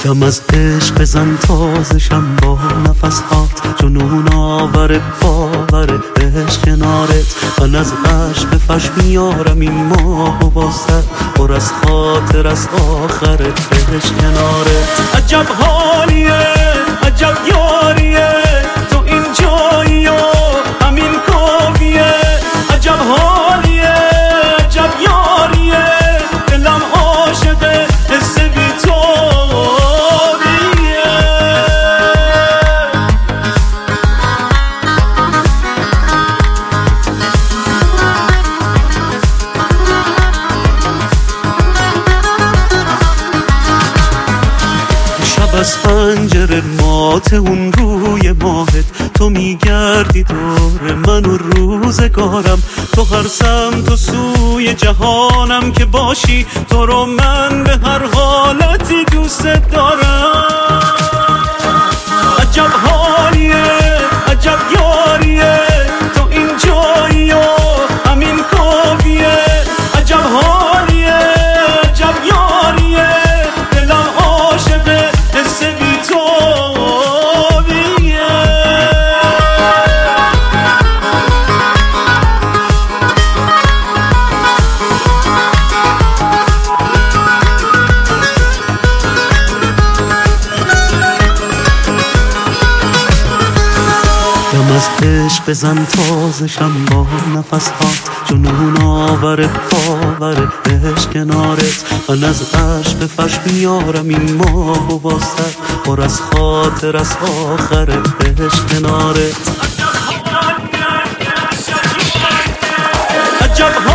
دم از عشق بزن تازشم با نفسات، جنون آور باور عشق کنارت. من از عشق فش میارم این ماه و واسه پر از خاطر از آخرت عشق کنارت. عجب حالیه عجب یاریه تو این جایی و همین کافیه. عجب حالیه عجب یاریه دلم عاشقه حس بی تو. از پنجره مات اون روی ماهت، تو میگردی دور من و روزگارم. تو هر سمت و سوی جهانم که باشی، تو رو من به هر حالتی دوست دارم. عجب حالیه عجب یاریه تو این جایی و همین کافیه. عجب حالیه عجب یاریه دلم عاشقه حس بی تو بیه. دم از عشق بزن تازشم با نفسات، جنون آور باور عشق کنارت. من از عشق فش میارم این ماه و واسه پر از خاطر از آخر عشق کنارت. عجب